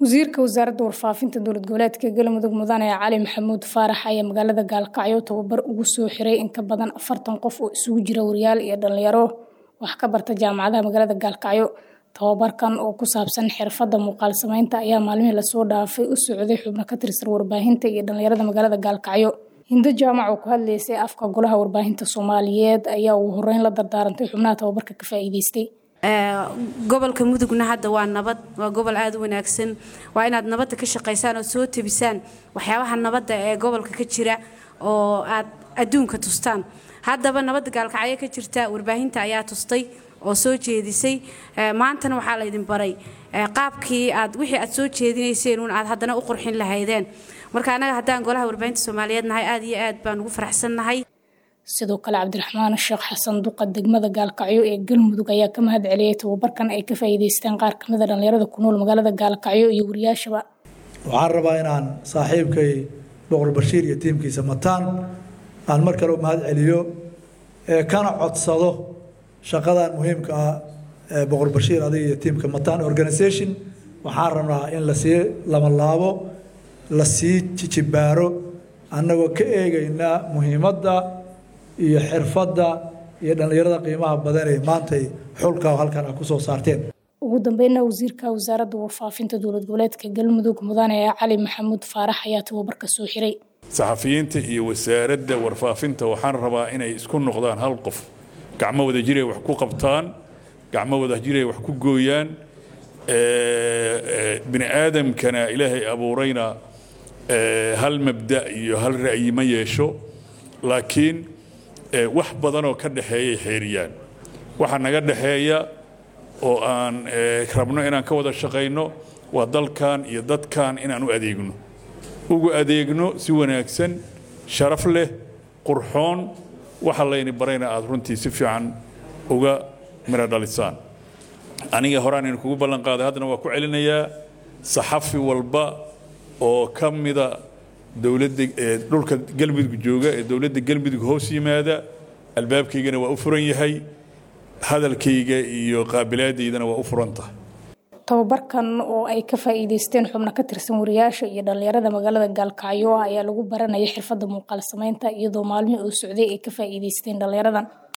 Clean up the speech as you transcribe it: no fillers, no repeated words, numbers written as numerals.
wasiirka wasaaradda warfaafinta dowlad goboleedka Galmudug Mudane Cali Maxamuud Faarax ayaa magaalada Gaalkacyo tababar ugu soo xiray in ka badan 40 qof oo isugu jira wariyaal iyo dhalinyaro wax ka barta jaamacadaha magaalada Gaalkacyo. Tababarkan oo ku saabsan xirfadda muuqaal samaynta ayaa maalmihii la soo dhaafay u socday xubno ka tirsan warbaahinta iyo dhalinyarada magaalada Gaalkacyo. Hinda jaamac oo ku hadlaysay afka golaha warbaahinta Soomaaliyeed ayaa ugu horeyn la dardaarantay xubnaha tababarka ka faa'iideystay. gobolka mudugna hadda waa nabad, waa gobol aad u wanaagsan. waa inaad nabadda ka shaqeysaan oo soo tabisaan waxyaabaha nabadda ee gobolka ka jira oo aad adduunka tustaan. haddaba nabadda Gaalkacyo ka jirta warbaahinta ayaa tustay oo soo jeedisay. maantana waxaa la idin baray qaabkii aad wixii aad soo jeedinayseen in aad haddana u qurxin lahaydeen. marka anaga haddaan golaha warbaahinta Soomaaliyeed nahay aad iyo aad baan ugu faraxsanahay. sidoo kale Cabdiraxmaan Sheekh Xasan Duqa degmada Gaalkacyo ee Galmudug ayaa ka mahad celiyay tababarkan ay ka faa'iideysteen qaar ka mid ah dhalinyarada ku nool magaalada Gaalkacyo iyo wariyaashaba. waxaan rabaa inaan saaxiibkay Boqor Bashiir iyo tiimkiisa mataan aan mar kale u mahad celiyo kana codsado shaqadan muhiimka ah Boqor Bashiir adiga iyo tiimka mataan organization waxaan rabnaa in la sii lama laabo la sii jibaaro annagoo ka eegayna muhiimadda iyo xirfadda iyo dhalinyarada qiimaha badan ee maanta xulka halkan ku soo saarteen. ugu dambeynna wasiirka wasaaradda warfaafinta dowlad goboleedka Galmudug Mudane Cali Maxamuud Faarax ayaa tababarka soo xiray. saxafiyiinta iyo wasaaradda warfaafinta waxaan rabaa inay isku noqdaan hal qof, gacmo wada jir ay wax ku qabtaan, gacmo wada jir ay wax ku gooyaan. bini aadamkana ilaahay abuurayna hal mabda iyo hal ra'yi ma yeesho, laakiin wax badan oo ka dhaxeeyay xeeriyaan. waxa naga dhaxeeya oo aan rabno inaan ka wada shaqeyno waa dalkan iyo dadkan inaan u adeegno, ugu adeegno si wanaagsan, sharaf leh, qurxoon. waxa layni barayna aad runtii si fiican uga mira dhalisaan. aniga horaan in kugu ballan qaaday haddana waa ku celinayaa saxafi walba oo ka mida dawladda dhulka Galmudug jooga ee dawladda Galmudug hoos yimaada albaabkaygana waa u furan yahay, hadalkayga iyo qaabilaadaydana waa u furan tahay. tababarkan oo ay ka faa'iideysteen xubno ka tirsan wariyaasha iyo dhalinyarada magaalada Gaalkacyo ayaa lagu baranayay xirfadda muuqaal samaynta iyadoo maalmihii uu socday ay ka faa'iideysteen dhalinyaradan.